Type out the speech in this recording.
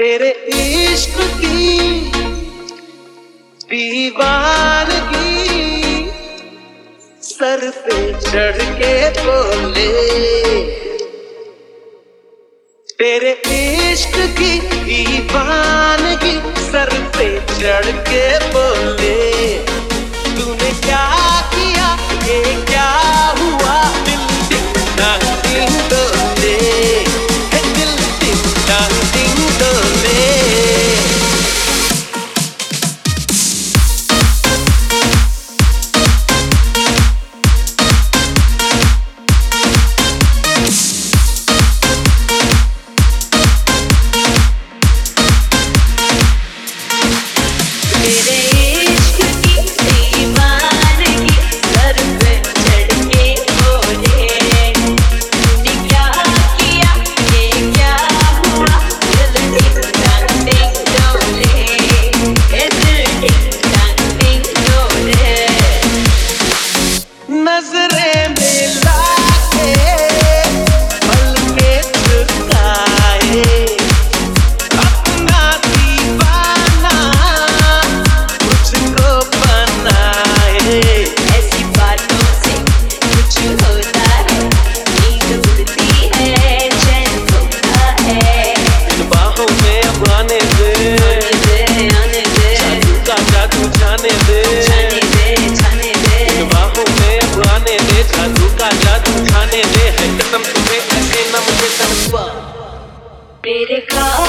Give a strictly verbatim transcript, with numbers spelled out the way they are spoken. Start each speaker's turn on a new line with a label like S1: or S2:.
S1: तेरे इश्क की दीवानगी सर पे चढ़ के बोले, तेरे इश्क की दीवानगी सर पे चढ़ के बोले, तूने क्या किया ये क्या हुआ, दिल टिंग टांग टिंग डोले, दिल टिंग टांग टिंग डोले। नजरें मिला के पलके झुकाए, अपना दीवाना मुझको बनाए।
S2: ऐसी बातों से कुछ होता है, नींद उड़ती है, चैन खोता है।
S1: इन बाहों में अब आने दे,
S2: आने दे,
S1: जादू का जादू जाने दे,
S2: जाने दे, जाने दे।
S1: इन बाहों में अब आने दे, जादू का जादू जाने दे। है कसम तुम्हें ऐसे न मुझे समझवा
S2: तेरे का